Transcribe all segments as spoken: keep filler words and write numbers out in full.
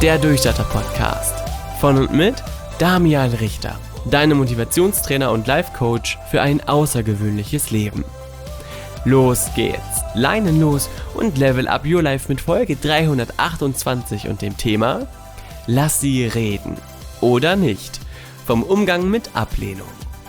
Der Durchstarter-Podcast. Von und mit Damian Richter, deinem Motivationstrainer und Life-Coach für ein außergewöhnliches Leben. Los geht's, Leinen los und Level Up Your Life mit Folge dreihundertachtundzwanzig und dem Thema Lass sie reden oder nicht, vom Umgang mit Ablehnung.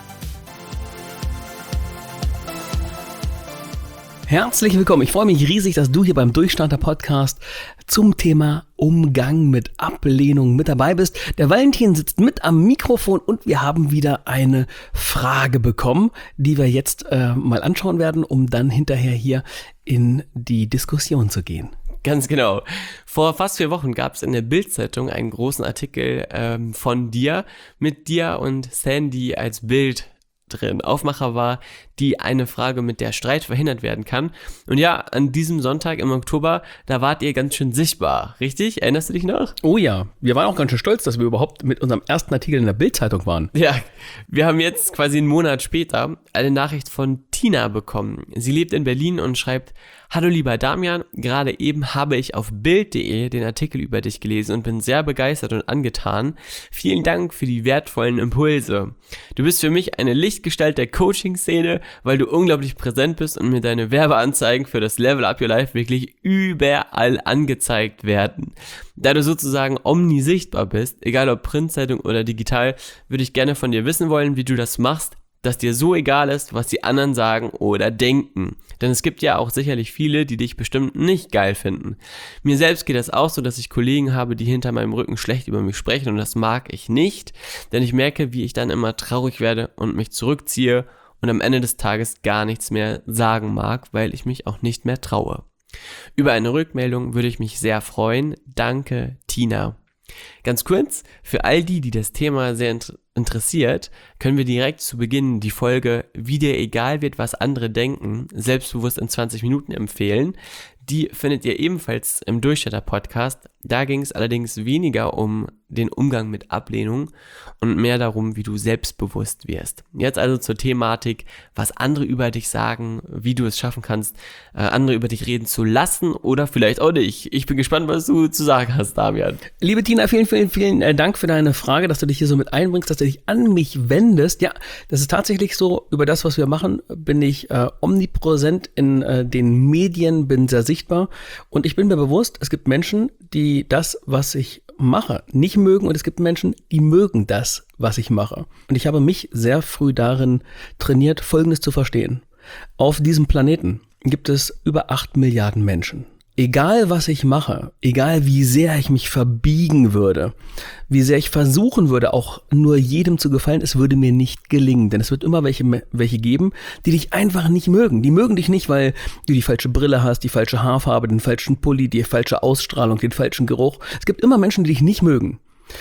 Herzlich willkommen, ich freue mich riesig, dass du hier beim Durchstarter-Podcast zum Thema Umgang mit Ablehnung mit dabei bist. Der Valentin sitzt mit am Mikrofon und wir haben wieder eine Frage bekommen, die wir jetzt äh, mal anschauen werden, um dann hinterher hier in die Diskussion zu gehen. Ganz genau. Vor fast vier Wochen gab es in der Bild-Zeitung einen großen Artikel ähm, von dir, mit dir und Sandy als Bild drin. Aufmacher war die eine Frage, mit der Streit verhindert werden kann. Und ja, an diesem Sonntag im Oktober, da wart ihr ganz schön sichtbar, richtig? Erinnerst du dich noch? Oh ja, wir waren auch ganz schön stolz, dass wir überhaupt mit unserem ersten Artikel in der Bild-Zeitung waren. Ja, wir haben jetzt quasi einen Monat später eine Nachricht von Tina bekommen. Sie lebt in Berlin und schreibt: Hallo lieber Damian, gerade eben habe ich auf bild punkt de den Artikel über dich gelesen und bin sehr begeistert und angetan. Vielen Dank für die wertvollen Impulse. Du bist für mich eine Lichtgestalt der Coaching-Szene, weil du unglaublich präsent bist und mir deine Werbeanzeigen für das Level Up Your Life wirklich überall angezeigt werden. Da du sozusagen omnisichtbar bist, egal ob Printzeitung oder digital, würde ich gerne von dir wissen wollen, wie du das machst, dass dir so egal ist, was die anderen sagen oder denken. Denn es gibt ja auch sicherlich viele, die dich bestimmt nicht geil finden. Mir selbst geht das auch so, dass ich Kollegen habe, die hinter meinem Rücken schlecht über mich sprechen und das mag ich nicht, denn ich merke, wie ich dann immer traurig werde und mich zurückziehe und am Ende des Tages gar nichts mehr sagen mag, weil ich mich auch nicht mehr traue. Über eine Rückmeldung würde ich mich sehr freuen. Danke, Tina. Ganz kurz, für all die, die das Thema sehr int- interessiert, können wir direkt zu Beginn die Folge Wie dir egal wird, was andere denken, selbstbewusst in zwanzig Minuten empfehlen. Die findet ihr ebenfalls im Durchstarter-Podcast. Da ging es allerdings weniger um den Umgang mit Ablehnung und mehr darum, wie du selbstbewusst wirst. Jetzt also zur Thematik, was andere über dich sagen, wie du es schaffen kannst, äh, andere über dich reden zu lassen oder vielleicht auch nicht. Ich bin gespannt, was du zu sagen hast, Damian. Liebe Tina, vielen, vielen, vielen Dank für deine Frage, dass du dich hier so mit einbringst, dass du dich an mich wendest. Ja, das ist tatsächlich so, über das, was wir machen, bin ich äh, omnipräsent in äh, den Medien, bin sehr sichtbar und ich bin mir bewusst, es gibt Menschen, die das, was ich mache, nicht mögen und es gibt Menschen, die mögen das, was ich mache. Und ich habe mich sehr früh darin trainiert, Folgendes zu verstehen. Auf diesem Planeten gibt es über acht Milliarden Menschen. Egal, was ich mache, egal wie sehr ich mich verbiegen würde, wie sehr ich versuchen würde, auch nur jedem zu gefallen, es würde mir nicht gelingen. Denn es wird immer welche, welche geben, die dich einfach nicht mögen. Die mögen dich nicht, weil du die falsche Brille hast, die falsche Haarfarbe, den falschen Pulli, die falsche Ausstrahlung, den falschen Geruch. Es gibt immer Menschen, die dich nicht mögen.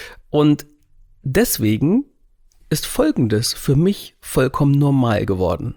Und deswegen ist Folgendes für mich vollkommen normal geworden.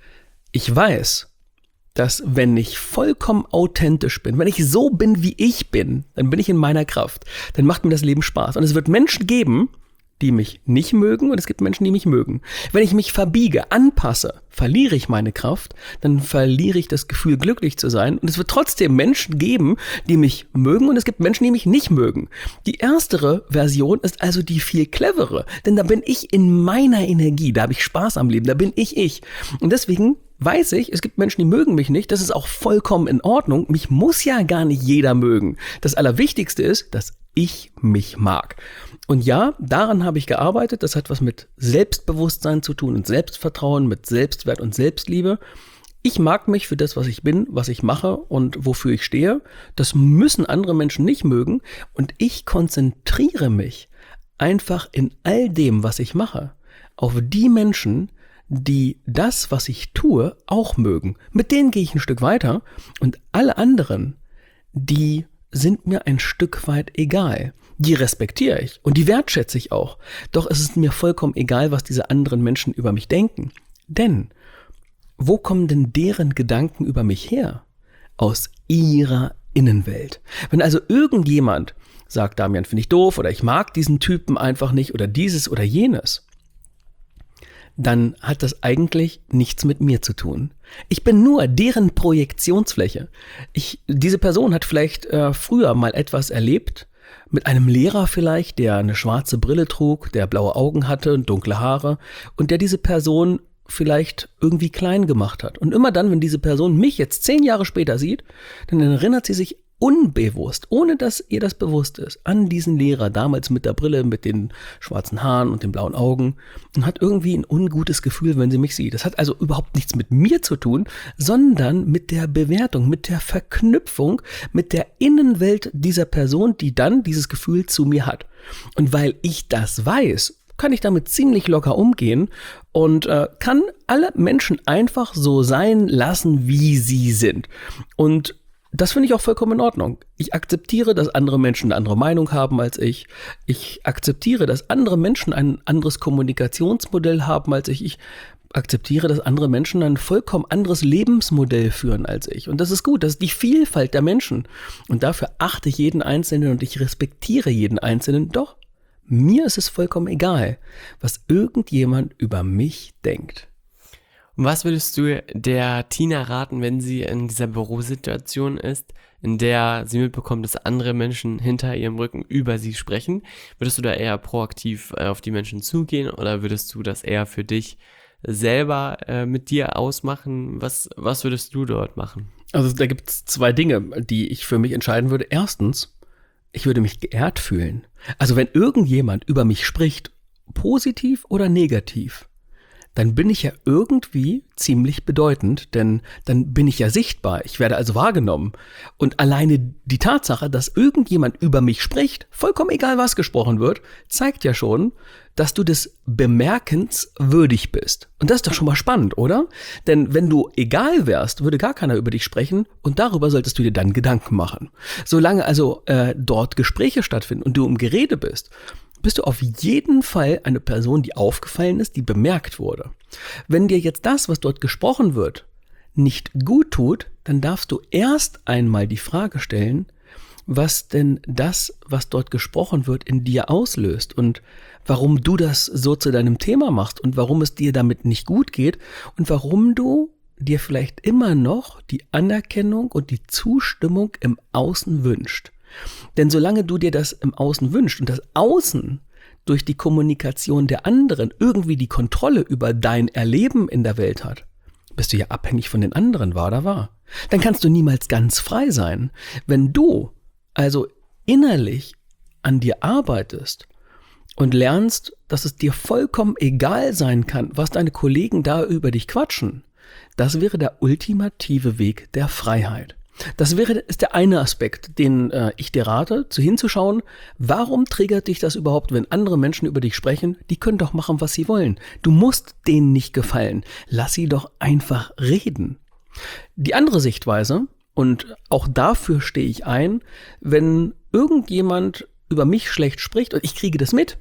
Ich weiß, dass wenn ich vollkommen authentisch bin, wenn ich so bin, wie ich bin, dann bin ich in meiner Kraft. Dann macht mir das Leben Spaß. Und es wird Menschen geben, die mich nicht mögen und es gibt Menschen, die mich mögen. Wenn ich mich verbiege, anpasse, verliere ich meine Kraft, dann verliere ich das Gefühl, glücklich zu sein. Und es wird trotzdem Menschen geben, die mich mögen und es gibt Menschen, die mich nicht mögen. Die erstere Version ist also die viel clevere, denn da bin ich in meiner Energie, da habe ich Spaß am Leben, da bin ich ich. Und deswegen weiß ich, es gibt Menschen, die mögen mich nicht, das ist auch vollkommen in Ordnung. Mich muss ja gar nicht jeder mögen. Das Allerwichtigste ist, dass ich mich mag. Und ja, daran habe ich gearbeitet. Das hat was mit Selbstbewusstsein zu tun und Selbstvertrauen, mit Selbstwert und Selbstliebe. Ich mag mich für das, was ich bin, was ich mache und wofür ich stehe. Das müssen andere Menschen nicht mögen. Und ich konzentriere mich einfach in all dem, was ich mache, auf die Menschen, die das, was ich tue, auch mögen. Mit denen gehe ich ein Stück weiter und alle anderen, die sind mir ein Stück weit egal. Die respektiere ich und die wertschätze ich auch. Doch es ist mir vollkommen egal, was diese anderen Menschen über mich denken. Denn wo kommen denn deren Gedanken über mich her? Aus ihrer Innenwelt. Wenn also irgendjemand sagt, Damian finde ich doof oder ich mag diesen Typen einfach nicht oder dieses oder jenes, dann hat das eigentlich nichts mit mir zu tun. Ich bin nur deren Projektionsfläche. Ich, diese Person hat vielleicht äh, früher mal etwas erlebt mit einem Lehrer vielleicht, der eine schwarze Brille trug, der blaue Augen hatte und dunkle Haare und der diese Person vielleicht irgendwie klein gemacht hat. Und immer dann, wenn diese Person mich jetzt zehn Jahre später sieht, dann erinnert sie sich unbewusst, ohne dass ihr das bewusst ist, an diesen Lehrer damals mit der Brille, mit den schwarzen Haaren und den blauen Augen und hat irgendwie ein ungutes Gefühl, wenn sie mich sieht. Das hat also überhaupt nichts mit mir zu tun, sondern mit der Bewertung, mit der Verknüpfung, mit der Innenwelt dieser Person, die dann dieses Gefühl zu mir hat. Und weil ich das weiß, kann ich damit ziemlich locker umgehen und äh, kann alle Menschen einfach so sein lassen, wie sie sind. Und das finde ich auch vollkommen in Ordnung. Ich akzeptiere, dass andere Menschen eine andere Meinung haben als ich. Ich akzeptiere, dass andere Menschen ein anderes Kommunikationsmodell haben als ich. Ich akzeptiere, dass andere Menschen ein vollkommen anderes Lebensmodell führen als ich. Und das ist gut, das ist die Vielfalt der Menschen. Und dafür achte ich jeden Einzelnen und ich respektiere jeden Einzelnen. Doch, mir ist es vollkommen egal, was irgendjemand über mich denkt. Und was würdest du der Tina raten, wenn sie in dieser Bürosituation ist, in der sie mitbekommt, dass andere Menschen hinter ihrem Rücken über sie sprechen? Würdest du da eher proaktiv äh, auf die Menschen zugehen oder würdest du das eher für dich selber äh, mit dir ausmachen? Was, was würdest du dort machen? Also da gibt es zwei Dinge, die ich für mich entscheiden würde. Erstens, ich würde mich geehrt fühlen. Also wenn irgendjemand über mich spricht, positiv oder negativ, dann bin ich ja irgendwie ziemlich bedeutend, denn dann bin ich ja sichtbar, ich werde also wahrgenommen. Und alleine die Tatsache, dass irgendjemand über mich spricht, vollkommen egal was gesprochen wird, zeigt ja schon, dass du des Bemerkens würdig bist. Und das ist doch schon mal spannend, oder? Denn wenn du egal wärst, würde gar keiner über dich sprechen und darüber solltest du dir dann Gedanken machen. Solange also äh, dort Gespräche stattfinden und du im Gerede bist, bist du auf jeden Fall eine Person, die aufgefallen ist, die bemerkt wurde. Wenn dir jetzt das, was dort gesprochen wird, nicht gut tut, dann darfst du erst einmal die Frage stellen, was denn das, was dort gesprochen wird, in dir auslöst und warum du das so zu deinem Thema machst und warum es dir damit nicht gut geht und warum du dir vielleicht immer noch die Anerkennung und die Zustimmung im Außen wünschst. Denn solange du dir das im Außen wünschst und das Außen durch die Kommunikation der anderen irgendwie die Kontrolle über dein Erleben in der Welt hat, bist du ja abhängig von den anderen, wahr oder wahr? Dann kannst du niemals ganz frei sein. Wenn du also innerlich an dir arbeitest und lernst, dass es dir vollkommen egal sein kann, was deine Kollegen da über dich quatschen, das wäre der ultimative Weg der Freiheit. Das wäre ist der eine Aspekt, den äh, ich dir rate, zu hinzuschauen, warum triggert dich das überhaupt, wenn andere Menschen über dich sprechen? Die können doch machen, was sie wollen. Du musst denen nicht gefallen. Lass sie doch einfach reden. Die andere Sichtweise, und auch dafür stehe ich ein, wenn irgendjemand über mich schlecht spricht und ich kriege das mit,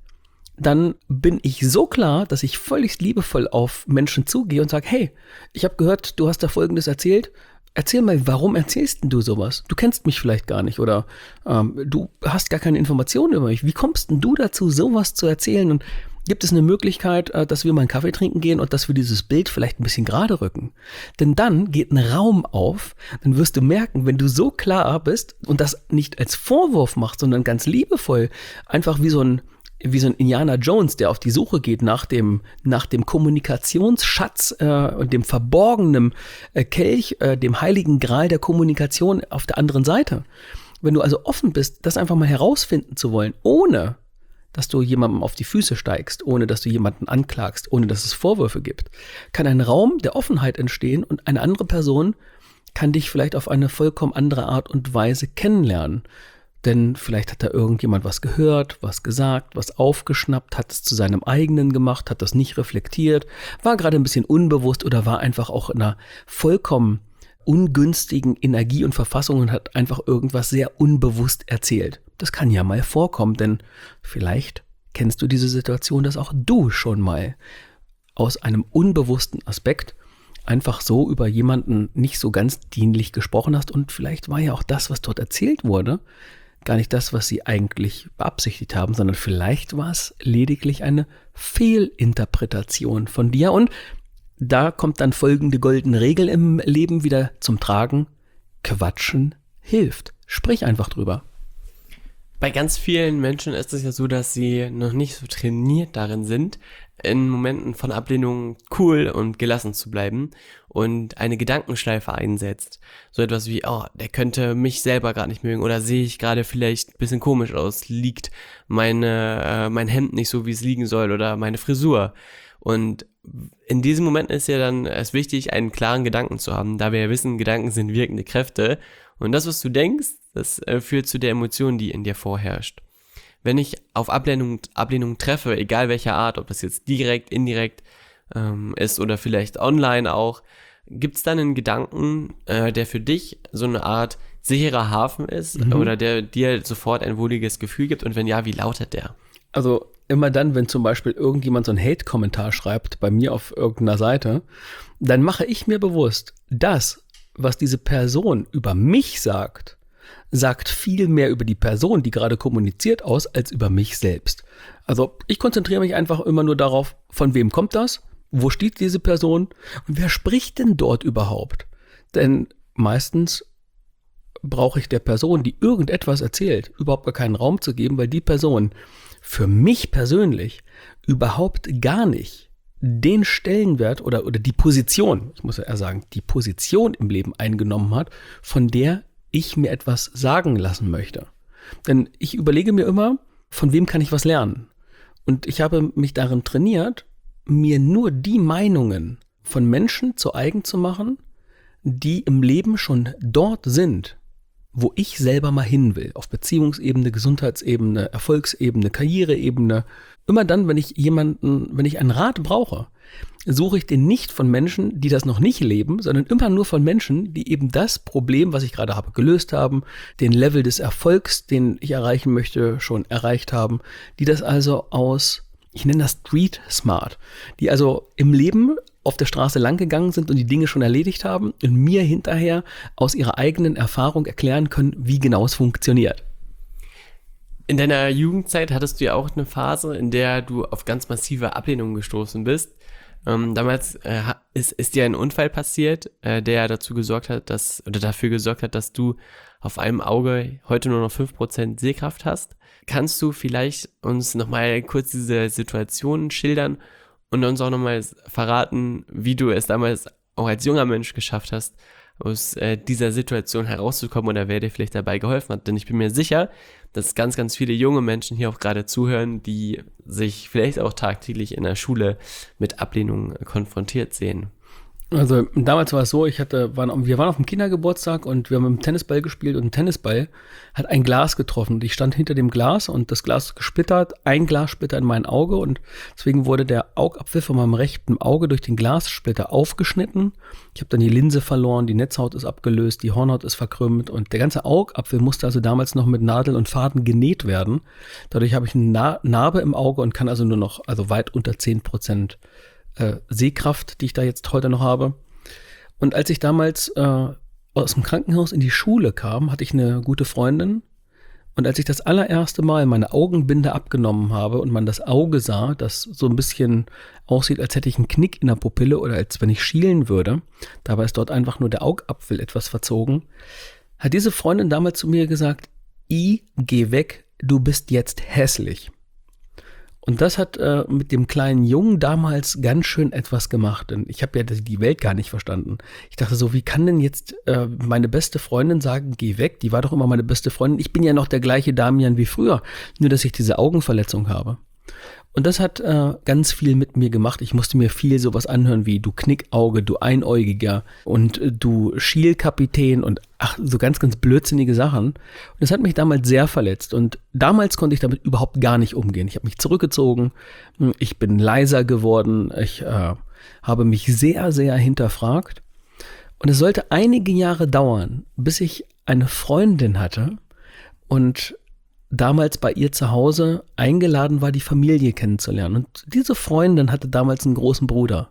dann bin ich so klar, dass ich völlig liebevoll auf Menschen zugehe und sage, hey, ich habe gehört, du hast da Folgendes erzählt. Erzähl mal, warum erzählst denn du sowas? Du kennst mich vielleicht gar nicht oder ähm, du hast gar keine Informationen über mich. Wie kommst denn du dazu, sowas zu erzählen? Und gibt es eine Möglichkeit, äh, dass wir mal einen Kaffee trinken gehen und dass wir dieses Bild vielleicht ein bisschen gerade rücken? Denn dann geht ein Raum auf, dann wirst du merken, wenn du so klar bist und das nicht als Vorwurf machst, sondern ganz liebevoll, einfach wie so ein wie so ein Indiana Jones, der auf die Suche geht nach dem, nach dem Kommunikationsschatz äh, und dem verborgenen äh, Kelch, äh, dem heiligen Gral der Kommunikation auf der anderen Seite. Wenn du also offen bist, das einfach mal herausfinden zu wollen, ohne dass du jemandem auf die Füße steigst, ohne dass du jemanden anklagst, ohne dass es Vorwürfe gibt, kann ein Raum der Offenheit entstehen und eine andere Person kann dich vielleicht auf eine vollkommen andere Art und Weise kennenlernen. Denn vielleicht hat da irgendjemand was gehört, was gesagt, was aufgeschnappt, hat es zu seinem eigenen gemacht, hat das nicht reflektiert, war gerade ein bisschen unbewusst oder war einfach auch in einer vollkommen ungünstigen Energie und Verfassung und hat einfach irgendwas sehr unbewusst erzählt. Das kann ja mal vorkommen, denn vielleicht kennst du diese Situation, dass auch du schon mal aus einem unbewussten Aspekt einfach so über jemanden nicht so ganz dienlich gesprochen hast und vielleicht war ja auch das, was dort erzählt wurde, gar nicht das, was sie eigentlich beabsichtigt haben, sondern vielleicht war es lediglich eine Fehlinterpretation von dir. Und da kommt dann folgende goldene Regel im Leben wieder zum Tragen. Quatschen hilft. Sprich einfach drüber. Bei ganz vielen Menschen ist es ja so, dass sie noch nicht so trainiert darin sind, in Momenten von Ablehnung cool und gelassen zu bleiben und eine Gedankenschleife einsetzt. So etwas wie, oh, der könnte mich selber gerade nicht mögen oder sehe ich gerade vielleicht ein bisschen komisch aus, liegt meine, äh, mein Hemd nicht so, wie es liegen soll oder meine Frisur. Und in diesem Moment ist ja dann es wichtig, einen klaren Gedanken zu haben, da wir ja wissen, Gedanken sind wirkende Kräfte und das, was du denkst, das äh, führt zu der Emotion, die in dir vorherrscht. Wenn ich auf Ablehnung, Ablehnung treffe, egal welcher Art, ob das jetzt direkt, indirekt ähm, ist oder vielleicht online auch, gibt es dann einen Gedanken, äh, der für dich so eine Art sicherer Hafen ist mhm. oder der dir sofort ein wohliges Gefühl gibt und wenn ja, wie lautet der? Also immer dann, wenn zum Beispiel irgendjemand so einen Hate-Kommentar schreibt bei mir auf irgendeiner Seite, dann mache ich mir bewusst, das, was diese Person über mich sagt, sagt viel mehr über die Person, die gerade kommuniziert, aus, als über mich selbst. Also ich konzentriere mich einfach immer nur darauf, von wem kommt das, wo steht diese Person und wer spricht denn dort überhaupt? Denn meistens brauche ich der Person, die irgendetwas erzählt, überhaupt gar keinen Raum zu geben, weil die Person für mich persönlich überhaupt gar nicht den Stellenwert oder, oder die Position, ich muss ja eher sagen, die Position im Leben eingenommen hat, von der ich mir etwas sagen lassen möchte. Denn ich überlege mir immer, von wem kann ich was lernen? Und ich habe mich darin trainiert, mir nur die Meinungen von Menschen zu eigen zu machen, die im Leben schon dort sind, wo ich selber mal hin will. Auf Beziehungsebene, Gesundheitsebene, Erfolgsebene, Karriereebene. Immer dann, wenn ich jemanden, wenn ich einen Rat brauche, suche ich den nicht von Menschen, die das noch nicht leben, sondern immer nur von Menschen, die eben das Problem, was ich gerade habe, gelöst haben, den Level des Erfolgs, den ich erreichen möchte, schon erreicht haben, die das also aus, ich nenne das Street Smart, die also im Leben auf der Straße lang gegangen sind und die Dinge schon erledigt haben und mir hinterher aus ihrer eigenen Erfahrung erklären können, wie genau es funktioniert. In deiner Jugendzeit hattest du ja auch eine Phase, in der du auf ganz massive Ablehnung gestoßen bist. Ähm, damals äh, ist, ist dir ein Unfall passiert, äh, der dazu gesorgt hat, dass, oder dafür gesorgt hat, dass du auf einem Auge heute nur noch fünf Prozent Sehkraft hast. Kannst du vielleicht uns nochmal kurz diese Situation schildern und uns auch nochmal verraten, wie du es damals auch als junger Mensch geschafft hast, aus äh, dieser Situation herauszukommen oder wer dir vielleicht dabei geholfen hat? Denn ich bin mir sicher, dass ganz, ganz viele junge Menschen hier auch gerade zuhören, die sich vielleicht auch tagtäglich in der Schule mit Ablehnung konfrontiert sehen. Also damals war es so, ich hatte, waren, wir waren auf dem Kindergeburtstag und wir haben mit dem Tennisball gespielt und ein Tennisball hat ein Glas getroffen. Und ich stand hinter dem Glas und das Glas ist gesplittert, ein Glassplitter in mein Auge und deswegen wurde der Augapfel von meinem rechten Auge durch den Glassplitter aufgeschnitten. Ich habe dann die Linse verloren, die Netzhaut ist abgelöst, die Hornhaut ist verkrümmt und der ganze Augapfel musste also damals noch mit Nadel und Faden genäht werden. Dadurch habe ich eine Na- Narbe im Auge und kann also nur noch, also weit unter zehn Prozent Äh, Sehkraft, die ich da jetzt heute noch habe. Und als ich damals äh, aus dem Krankenhaus in die Schule kam, hatte ich eine gute Freundin. Und als ich das allererste Mal meine Augenbinde abgenommen habe und man das Auge sah, das so ein bisschen aussieht, als hätte ich einen Knick in der Pupille oder als wenn ich schielen würde, dabei ist dort einfach nur der Augapfel etwas verzogen, hat diese Freundin damals zu mir gesagt, I, geh weg, du bist jetzt hässlich. Und das hat äh, mit dem kleinen Jungen damals ganz schön etwas gemacht. Denn ich habe ja die Welt gar nicht verstanden. Ich dachte so, wie kann denn jetzt äh, meine beste Freundin sagen, geh weg? Die war doch immer meine beste Freundin. Ich bin ja noch der gleiche Damian wie früher. Nur, dass ich diese Augenverletzung habe. Und das hat äh, ganz viel mit mir gemacht. Ich musste mir viel sowas anhören wie du Knickauge, du Einäugiger und äh, du Schielkapitän und ach, so ganz, ganz blödsinnige Sachen. Und das hat mich damals sehr verletzt. Und damals konnte ich damit überhaupt gar nicht umgehen. Ich habe mich zurückgezogen, ich bin leiser geworden, ich äh, habe mich sehr, sehr hinterfragt. Und es sollte einige Jahre dauern, bis ich eine Freundin hatte und damals bei ihr zu Hause eingeladen war, die Familie kennenzulernen. Und diese Freundin hatte damals einen großen Bruder.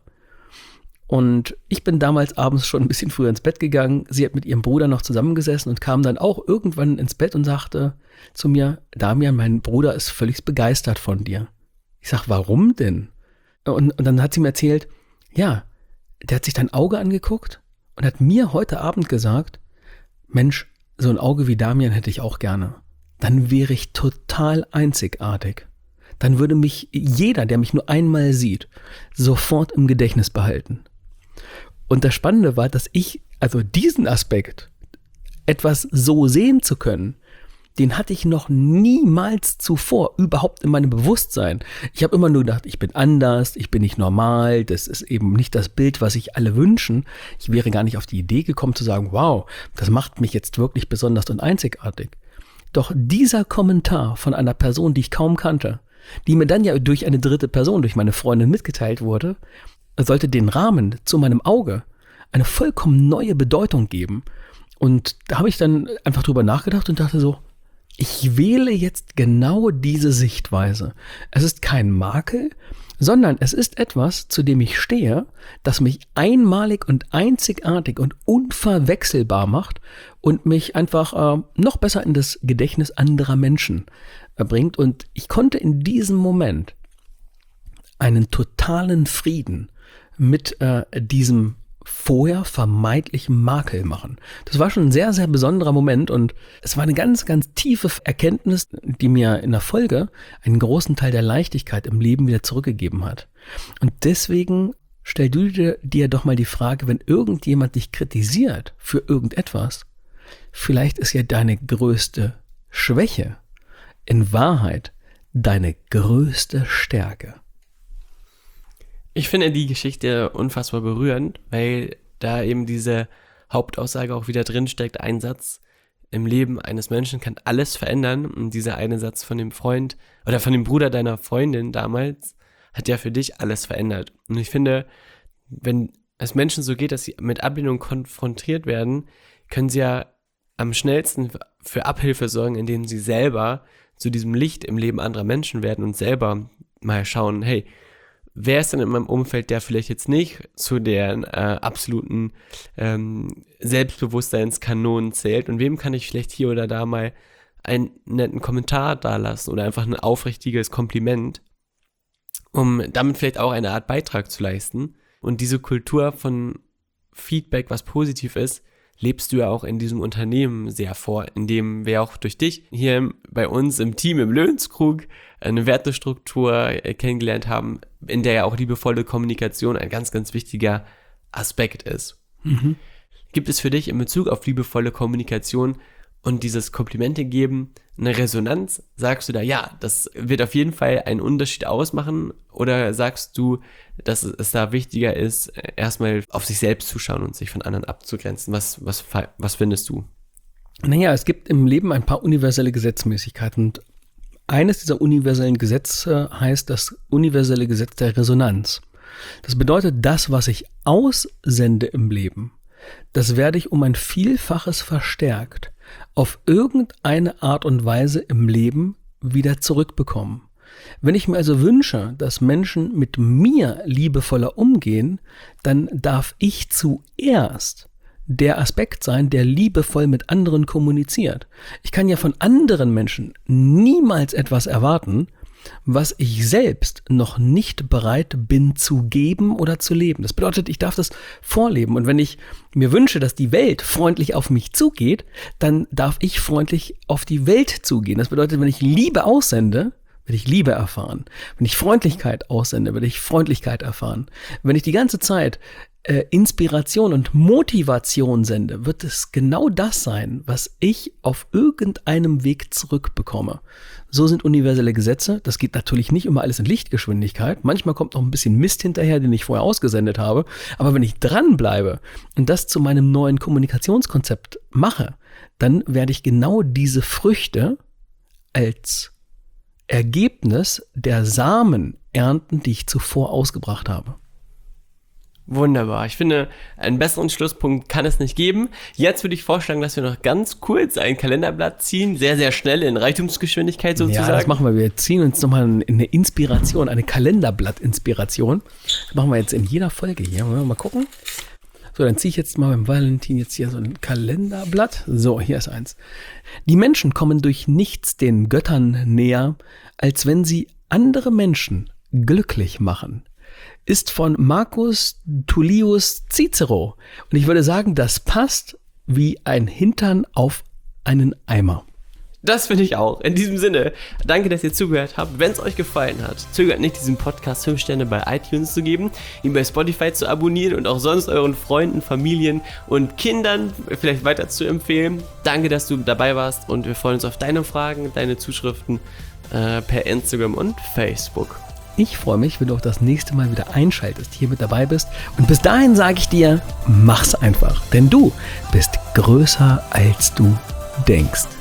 Und ich bin damals abends schon ein bisschen früher ins Bett gegangen. Sie hat mit ihrem Bruder noch zusammengesessen und kam dann auch irgendwann ins Bett und sagte zu mir, Damian, mein Bruder ist völlig begeistert von dir. Ich sag, warum denn? Und, und dann hat sie mir erzählt, ja, der hat sich dein Auge angeguckt und hat mir heute Abend gesagt, Mensch, so ein Auge wie Damian hätte ich auch gerne. dann wäre ich total einzigartig. Dann würde mich jeder, der mich nur einmal sieht, sofort im Gedächtnis behalten. Und das Spannende war, dass ich, also diesen Aspekt, etwas so sehen zu können, den hatte ich noch niemals zuvor überhaupt in meinem Bewusstsein. Ich habe immer nur gedacht, ich bin anders, ich bin nicht normal, das ist eben nicht das Bild, was sich alle wünschen. Ich wäre gar nicht auf die Idee gekommen zu sagen, wow, das macht mich jetzt wirklich besonders und einzigartig. Doch dieser Kommentar von einer Person, die ich kaum kannte, die mir dann ja durch eine dritte Person, durch meine Freundin mitgeteilt wurde, sollte den Rahmen zu meinem Auge eine vollkommen neue Bedeutung geben. Und da habe ich dann einfach drüber nachgedacht und dachte so, ich wähle jetzt genau diese Sichtweise. Es ist kein Makel, sondern es ist etwas, zu dem ich stehe, das mich einmalig und einzigartig und unverwechselbar macht und mich einfach äh, noch besser in das Gedächtnis anderer Menschen äh, bringt. Und ich konnte in diesem Moment einen totalen Frieden mit äh, diesem vorher vermeintlichen Makel machen. Das war schon ein sehr, sehr besonderer Moment und es war eine ganz, ganz tiefe Erkenntnis, die mir in der Folge einen großen Teil der Leichtigkeit im Leben wieder zurückgegeben hat. Und deswegen stell du dir, dir doch mal die Frage, wenn irgendjemand dich kritisiert für irgendetwas, vielleicht ist ja deine größte Schwäche in Wahrheit deine größte Stärke. Ich finde die Geschichte unfassbar berührend, weil da eben diese Hauptaussage auch wieder drinsteckt, ein Satz, im Leben eines Menschen kann alles verändern. Und dieser eine Satz von dem Freund oder von dem Bruder deiner Freundin damals hat ja für dich alles verändert. Und ich finde, wenn es Menschen so geht, dass sie mit Ablehnung konfrontiert werden, können sie ja am schnellsten für Abhilfe sorgen, indem sie selber zu diesem Licht im Leben anderer Menschen werden und selber mal schauen, hey, wer ist denn in meinem Umfeld, der vielleicht jetzt nicht zu den äh, absoluten ähm, Selbstbewusstseinskanonen zählt und wem kann ich vielleicht hier oder da mal einen netten Kommentar dalassen oder einfach ein aufrichtiges Kompliment, um damit vielleicht auch eine Art Beitrag zu leisten. Und diese Kultur von Feedback, was positiv ist, lebst du ja auch in diesem Unternehmen sehr vor, in dem wir auch durch dich hier bei uns im Team im Löwenskrug eine Wertestruktur kennengelernt haben, in der ja auch liebevolle Kommunikation ein ganz, ganz wichtiger Aspekt ist. Mhm. Gibt es für dich in Bezug auf liebevolle Kommunikation und dieses Komplimente geben eine Resonanz? Sagst du da, ja, das wird auf jeden Fall einen Unterschied ausmachen? Oder sagst du, dass es da wichtiger ist, erstmal auf sich selbst zu schauen und sich von anderen abzugrenzen? Was, was, was findest du? Naja, es gibt im Leben ein paar universelle Gesetzmäßigkeiten. Und eines dieser universellen Gesetze heißt das universelle Gesetz der Resonanz. Das bedeutet, das, was ich aussende im Leben, das werde ich um ein Vielfaches verstärkt auf irgendeine Art und Weise im Leben wieder zurückbekommen. Wenn ich mir also wünsche, dass Menschen mit mir liebevoller umgehen, dann darf ich zuerst der Aspekt sein, der liebevoll mit anderen kommuniziert. Ich kann ja von anderen Menschen niemals etwas erwarten, was ich selbst noch nicht bereit bin zu geben oder zu leben. Das bedeutet, ich darf das vorleben. Und wenn ich mir wünsche, dass die Welt freundlich auf mich zugeht, dann darf ich freundlich auf die Welt zugehen. Das bedeutet, wenn ich Liebe aussende, werde ich Liebe erfahren. Wenn ich Freundlichkeit aussende, werde ich Freundlichkeit erfahren. Wenn ich die ganze Zeit äh, Inspiration und Motivation sende, wird es genau das sein, was ich auf irgendeinem Weg zurückbekomme. So sind universelle Gesetze. Das geht natürlich nicht immer alles in Lichtgeschwindigkeit. Manchmal kommt noch ein bisschen Mist hinterher, den ich vorher ausgesendet habe. Aber wenn ich dranbleibe und das zu meinem neuen Kommunikationskonzept mache, dann werde ich genau diese Früchte als Ergebnis der Samen ernten, die ich zuvor ausgebracht habe. Wunderbar. Ich finde, einen besseren Schlusspunkt kann es nicht geben. Jetzt würde ich vorschlagen, dass wir noch ganz kurz ein Kalenderblatt ziehen, sehr, sehr schnell in Reichtumsgeschwindigkeit sozusagen. Ja, das machen wir. Wir ziehen uns nochmal eine Inspiration, eine Kalenderblatt-Inspiration. Das machen wir jetzt in jeder Folge hier. Mal gucken. So, dann ziehe ich jetzt mal beim Valentin jetzt hier so ein Kalenderblatt. So, hier ist eins. Die Menschen kommen durch nichts den Göttern näher, als wenn sie andere Menschen glücklich machen. Ist von Marcus Tullius Cicero. Und ich würde sagen, das passt wie ein Hintern auf einen Eimer. Das finde ich auch. In diesem Sinne, danke, dass ihr zugehört habt. Wenn es euch gefallen hat, zögert nicht, diesem Podcast fünf Sterne bei iTunes zu geben, ihn bei Spotify zu abonnieren und auch sonst euren Freunden, Familien und Kindern vielleicht weiter zu empfehlen. Danke, dass du dabei warst und wir freuen uns auf deine Fragen, deine Zuschriften äh, per Instagram und Facebook. Ich freue mich, wenn du auch das nächste Mal wieder einschaltest, hier mit dabei bist. Und bis dahin sage ich dir, mach's einfach, denn du bist größer als du denkst.